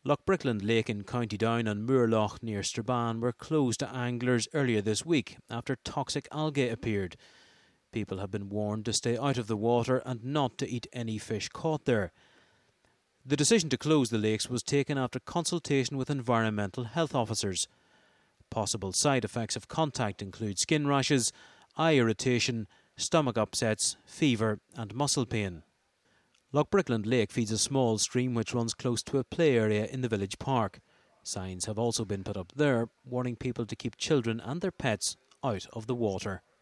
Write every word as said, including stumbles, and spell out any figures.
Lochbrickland Lake in County Down and Moorloch near Strabane were closed to anglers earlier this week after toxic algae appeared. People have been warned to stay out of the water and not to eat any fish caught there. The decision to close the lakes was taken after consultation with environmental health officers. Possible side effects of contact include skin rashes, eye irritation, stomach upsets, fever and muscle pain. Lochbrickland Lake feeds a small stream which runs close to a play area in the village park. Signs have also been put up there warning people to keep children and their pets out of the water.